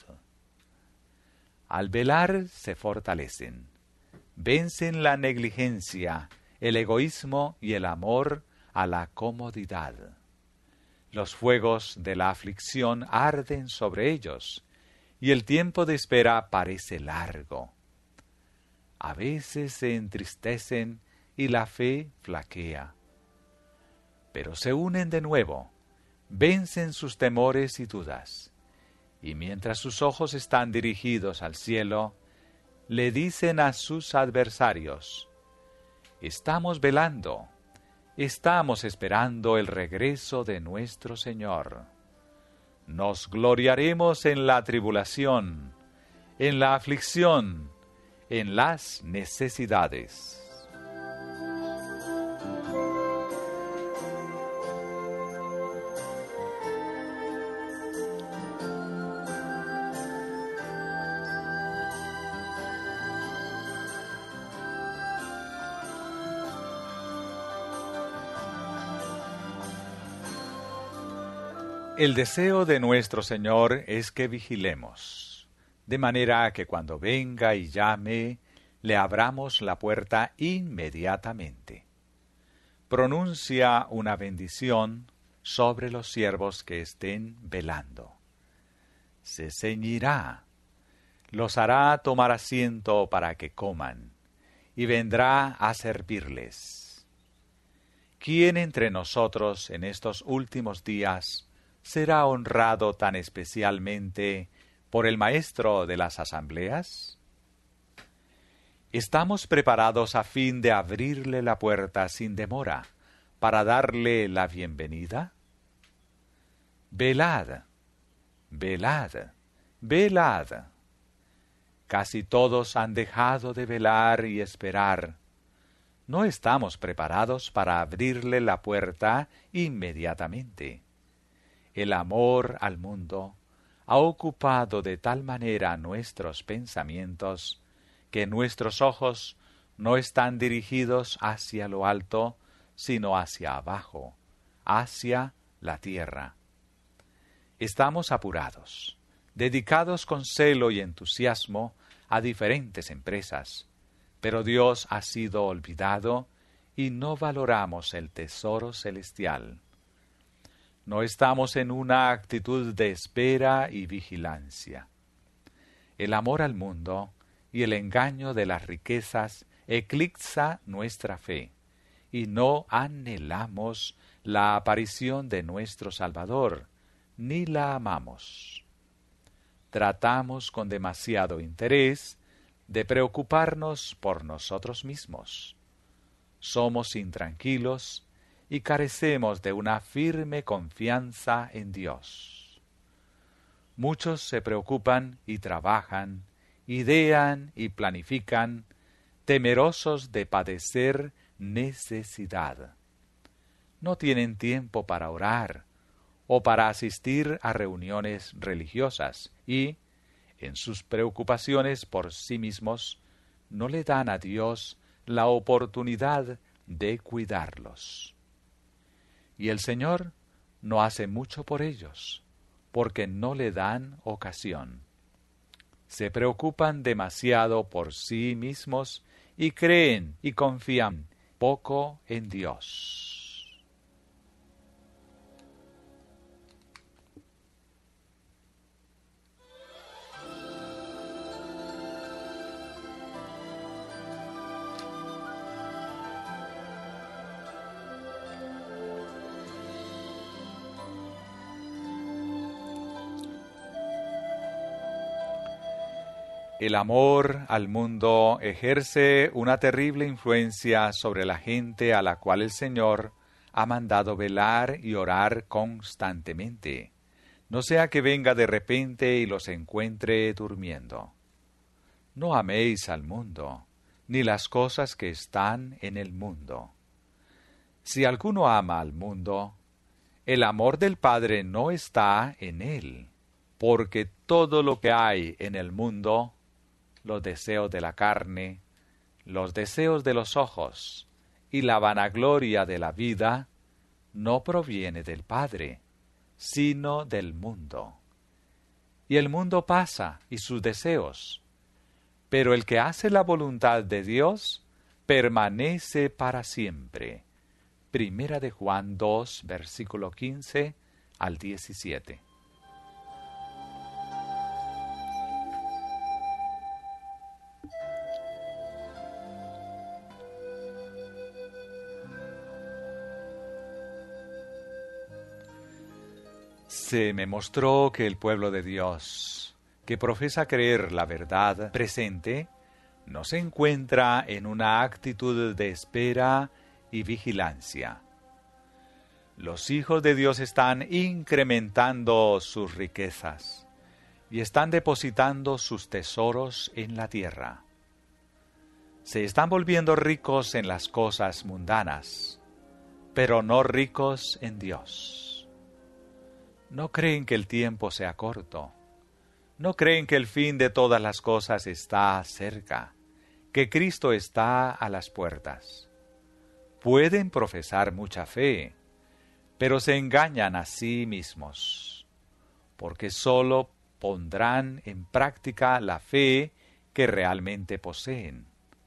Al velar se fortalecen, vencen la negligencia, el egoísmo y el amor a la comodidad. Los fuegos de la aflicción arden sobre ellos, y el tiempo de espera parece largo. A veces se entristecen y la fe flaquea, pero se unen de nuevo, vencen sus temores y dudas, y mientras sus ojos están dirigidos al cielo, le dicen a sus adversarios: estamos velando, estamos esperando el regreso de nuestro Señor. Nos gloriaremos en la tribulación, en la aflicción, en las necesidades. El deseo de nuestro Señor es que vigilemos, de manera que cuando venga y llame, le abramos la puerta inmediatamente. Pronuncia una bendición sobre los siervos que estén velando. Se ceñirá, los hará tomar asiento para que coman, y vendrá a servirles. ¿Quién entre nosotros en estos últimos días será honrado tan especialmente por el maestro de las asambleas? ¿Estamos preparados a fin de abrirle la puerta sin demora para darle la bienvenida? Velad, velad, velad. Casi todos han dejado de velar y esperar. No estamos preparados para abrirle la puerta inmediatamente. El amor al mundo ha ocupado de tal manera nuestros pensamientos que nuestros ojos no están dirigidos hacia lo alto, sino hacia abajo, hacia la tierra. Estamos apurados, dedicados con celo y entusiasmo a diferentes empresas, pero Dios ha sido olvidado y no valoramos el tesoro celestial. No estamos en una actitud de espera y vigilancia. El amor al mundo y el engaño de las riquezas eclipsa nuestra fe, y no anhelamos la aparición de nuestro Salvador, ni la amamos. Tratamos con demasiado interés de preocuparnos por nosotros mismos. Somos intranquilos y carecemos de una firme confianza en Dios. Muchos se preocupan y trabajan, idean y planifican, temerosos de padecer necesidad. No tienen tiempo para orar o para asistir a reuniones religiosas y, en sus preocupaciones por sí mismos, no le dan a Dios la oportunidad de cuidarlos. Y el Señor no hace mucho por ellos, porque no le dan ocasión. Se preocupan demasiado por sí mismos y creen y confían poco en Dios. El amor al mundo ejerce una terrible influencia sobre la gente a la cual el Señor ha mandado velar y orar constantemente, no sea que venga de repente y los encuentre durmiendo. No améis al mundo, ni las cosas que están en el mundo. Si alguno ama al mundo, el amor del Padre no está en él, porque todo lo que hay en el mundo, los deseos de la carne, los deseos de los ojos y la vanagloria de la vida, no proviene del Padre, sino del mundo. Y el mundo pasa y sus deseos, pero el que hace la voluntad de Dios permanece para siempre. Primera de Juan dos, versículo quince al diecisiete. Se me mostró que el pueblo de Dios, que profesa creer la verdad presente, no se encuentra en una actitud de espera y vigilancia. Los hijos de Dios están incrementando sus riquezas y están depositando sus tesoros en la tierra. Se están volviendo ricos en las cosas mundanas, pero no ricos en Dios. No creen que el tiempo sea corto. No creen que el fin de todas las cosas está cerca, que Cristo está a las puertas. Pueden profesar mucha fe, pero se engañan a sí mismos, porque sólo pondrán en práctica la fe que realmente poseen.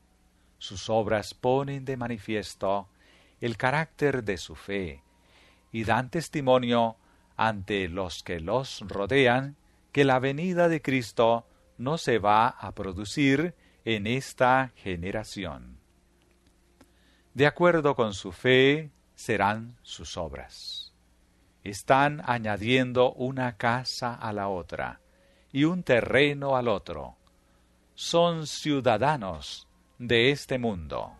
Sus obras ponen de manifiesto el carácter de su fe y dan testimonio ante los que los rodean que la venida de Cristo no se va a producir en esta generación. De acuerdo con su fe serán sus obras. Están añadiendo una casa a la otra y un terreno al otro. Son ciudadanos de este mundo.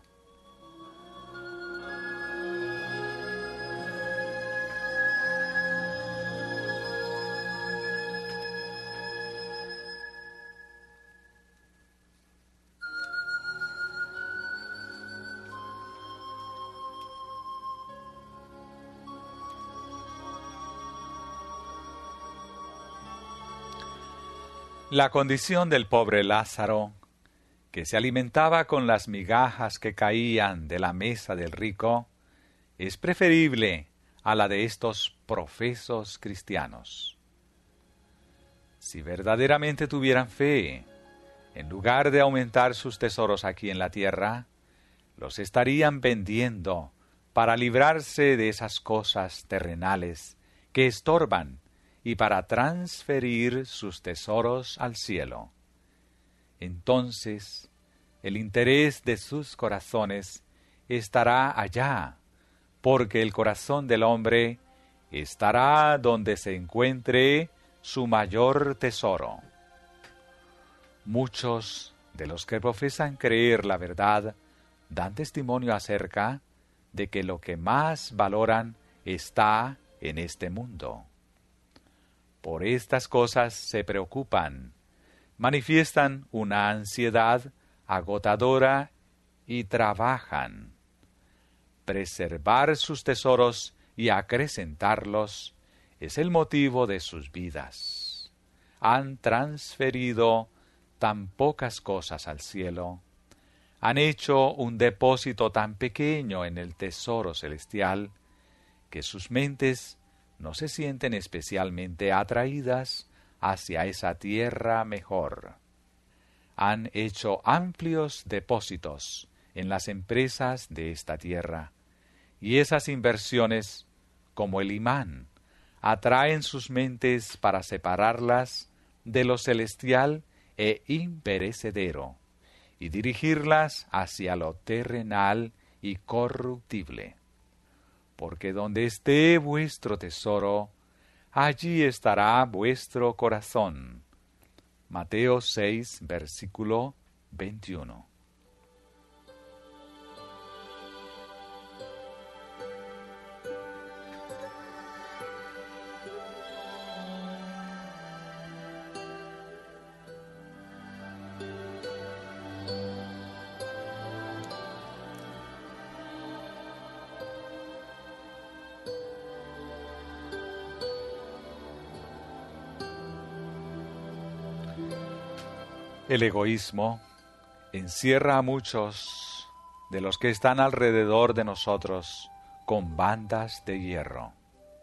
La condición del pobre Lázaro, que se alimentaba con las migajas que caían de la mesa del rico, es preferible a la de estos profesos cristianos. Si verdaderamente tuvieran fe, en lugar de aumentar sus tesoros aquí en la tierra, los estarían vendiendo para librarse de esas cosas terrenales que estorban y para transferir sus tesoros al cielo. Entonces, el interés de sus corazones estará allá, porque el corazón del hombre estará donde se encuentre su mayor tesoro. Muchos de los que profesan creer la verdad dan testimonio acerca de que lo que más valoran está en este mundo. Por estas cosas se preocupan, manifiestan una ansiedad agotadora y trabajan. Preservar sus tesoros y acrecentarlos es el motivo de sus vidas. Han transferido tan pocas cosas al cielo, han hecho un depósito tan pequeño en el tesoro celestial, que sus mentes no se sienten especialmente atraídas hacia esa tierra mejor. Han hecho amplios depósitos en las empresas de esta tierra, y esas inversiones, como el imán, atraen sus mentes para separarlas de lo celestial e imperecedero, y dirigirlas hacia lo terrenal y corruptible. Porque donde esté vuestro tesoro, allí estará vuestro corazón. Mateo seis, versículo veintiuno. El egoísmo encierra a muchos de los que están alrededor de nosotros con bandas de hierro.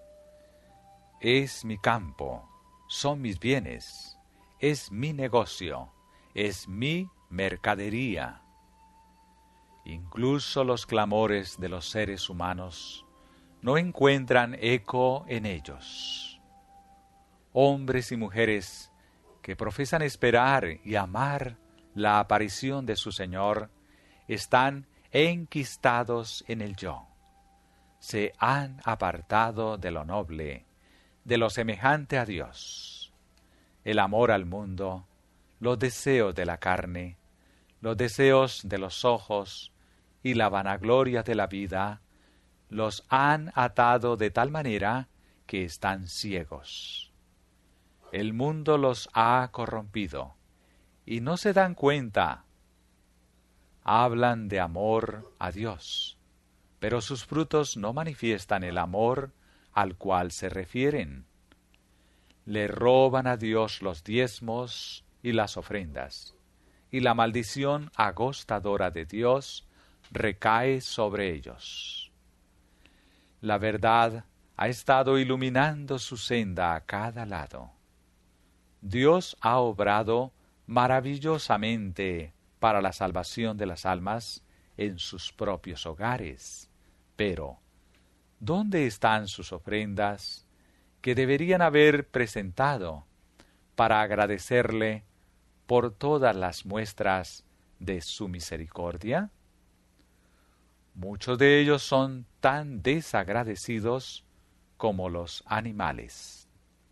Es mi campo, son mis bienes, es mi negocio, es mi mercadería. Incluso los clamores de los seres humanos no encuentran eco en ellos. Hombres y mujeres que profesan esperar y amar la aparición de su Señor, están enquistados en el yo. Se han apartado de lo noble, de lo semejante a Dios. El amor al mundo, los deseos de la carne, los deseos de los ojos y la vanagloria de la vida, los han atado de tal manera que están ciegos. El mundo los ha corrompido y no se dan cuenta. Hablan de amor a Dios, pero sus frutos no manifiestan el amor al cual se refieren. Le roban a Dios los diezmos y las ofrendas, y la maldición agostadora de Dios recae sobre ellos. La verdad ha estado iluminando su senda a cada lado. Dios ha obrado maravillosamente para la salvación de las almas en sus propios hogares. Pero, ¿dónde están sus ofrendas que deberían haber presentado para agradecerle por todas las muestras de su misericordia? Muchos de ellos son tan desagradecidos como los animales.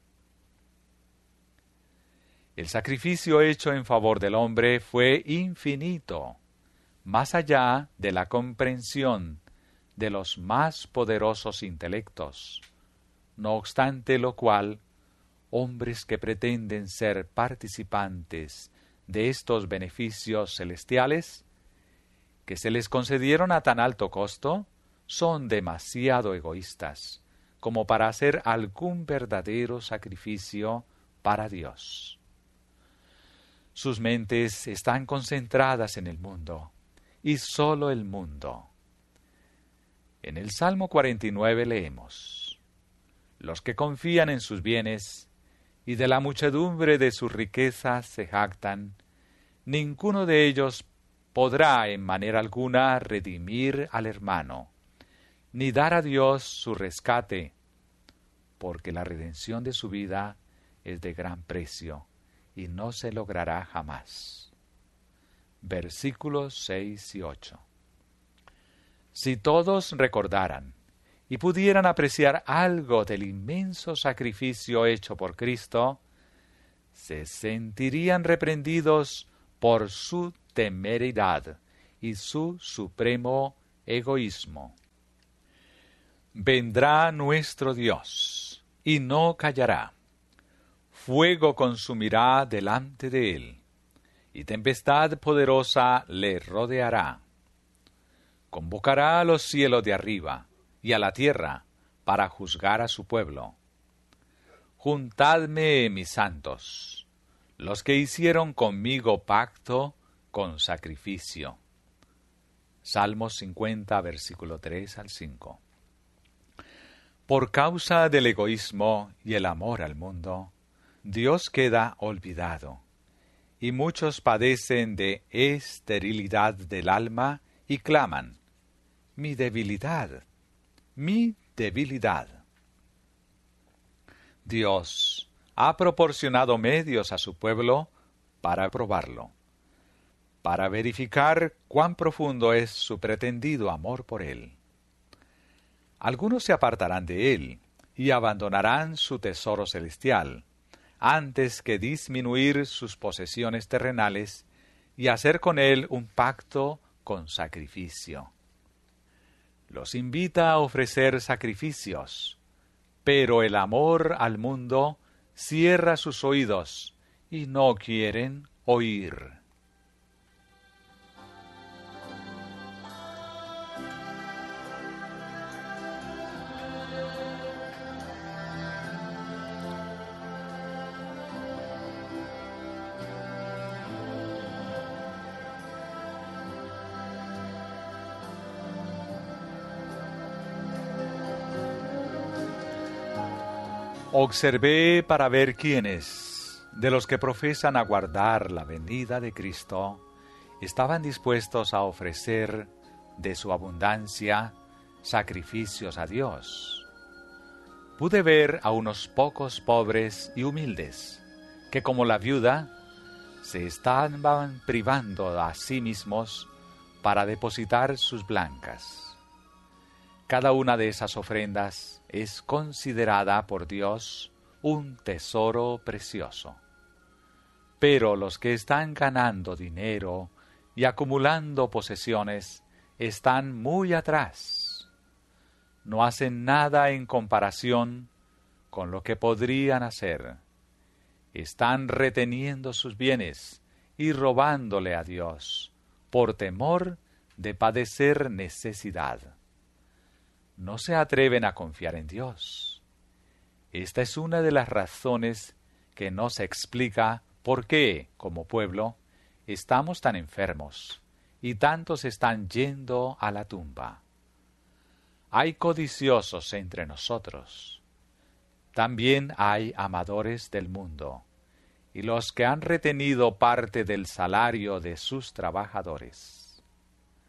El sacrificio hecho en favor del hombre fue infinito, más allá de la comprensión de los más poderosos intelectos. No obstante lo cual, hombres que pretenden ser participantes de estos beneficios celestiales, que se les concedieron a tan alto costo, son demasiado egoístas como para hacer algún verdadero sacrificio para Dios. Sus mentes están concentradas en el mundo, y sólo el mundo. En el Salmo cuarenta y nueve leemos: Los que confían en sus bienes y de la muchedumbre de sus riquezas se jactan, ninguno de ellos podrá en manera alguna redimir al hermano, ni dar a Dios su rescate, porque la redención de su vida es de gran precio y no se logrará jamás. Versículos seis y ocho. Si todos recordaran y pudieran apreciar algo del inmenso sacrificio hecho por Cristo, se sentirían reprendidos por su temeridad y su supremo egoísmo. Vendrá nuestro Dios, y no callará. Fuego consumirá delante de él, y tempestad poderosa le rodeará. Convocará a los cielos de arriba y a la tierra para juzgar a su pueblo. Juntadme, mis santos, los que hicieron conmigo pacto con sacrificio. Salmos cincuenta, versículo tres al cinco. Por causa del egoísmo y el amor al mundo, Dios queda olvidado, y muchos padecen de esterilidad del alma y claman: mi debilidad, mi debilidad. Dios ha proporcionado medios a su pueblo para probarlo, para verificar cuán profundo es su pretendido amor por él. Algunos se apartarán de él y abandonarán su tesoro celestial, antes que disminuir sus posesiones terrenales y hacer con él un pacto con sacrificio. Los invita a ofrecer sacrificios, pero el amor al mundo cierra sus oídos y no quieren oír. Observé para ver quiénes, de los que profesan aguardar la venida de Cristo, estaban dispuestos a ofrecer de su abundancia sacrificios a Dios. Pude ver a unos pocos pobres y humildes, que como la viuda, se estaban privando a sí mismos para depositar sus blancas. Cada una de esas ofrendas es considerada por Dios un tesoro precioso. Pero los que están ganando dinero y acumulando posesiones están muy atrás. No hacen nada en comparación con lo que podrían hacer. Están reteniendo sus bienes y robándole a Dios por temor de padecer necesidad. No se atreven a confiar en Dios. Esta es una de las razones que nos explica por qué, como pueblo, estamos tan enfermos y tantos están yendo a la tumba. Hay codiciosos entre nosotros. También hay amadores del mundo, y los que han retenido parte del salario de sus trabajadores.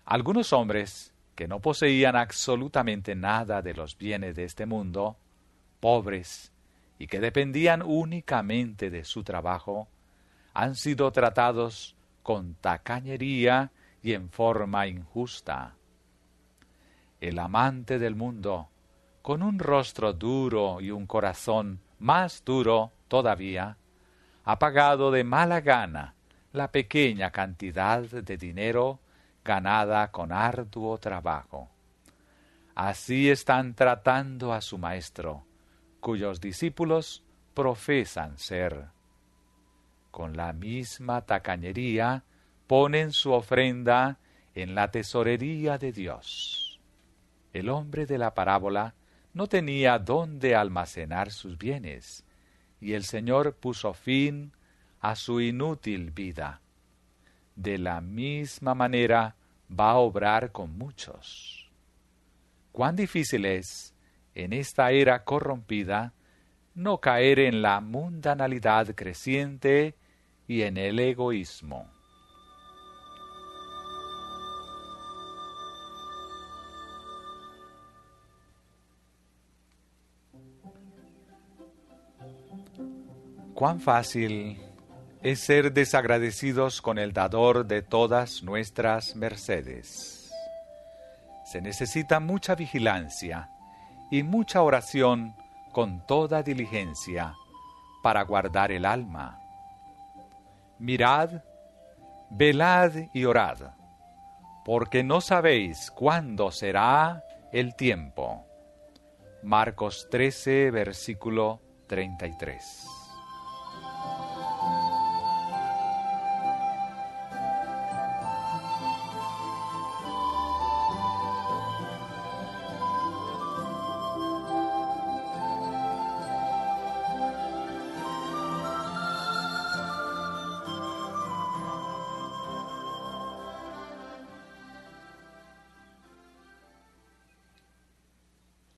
Algunos hombres que no poseían absolutamente nada de los bienes de este mundo, pobres y que dependían únicamente de su trabajo, han sido tratados con tacañería y en forma injusta. El amante del mundo, con un rostro duro y un corazón más duro todavía, ha pagado de mala gana la pequeña cantidad de dinero ganada con arduo trabajo. Así están tratando a su maestro, cuyos discípulos profesan ser. Con la misma tacañería ponen su ofrenda en la tesorería de Dios. El hombre de la parábola no tenía dónde almacenar sus bienes, y el Señor puso fin a su inútil vida. De la misma manera va a obrar con muchos. Cuán difícil es, en esta era corrompida, no caer en la mundanalidad creciente y en el egoísmo. Cuán fácil es ser desagradecidos con el dador de todas nuestras mercedes. Se necesita mucha vigilancia y mucha oración con toda diligencia para guardar el alma. Mirad, velad y orad, porque no sabéis cuándo será el tiempo. Marcos trece, versículo treinta y tres.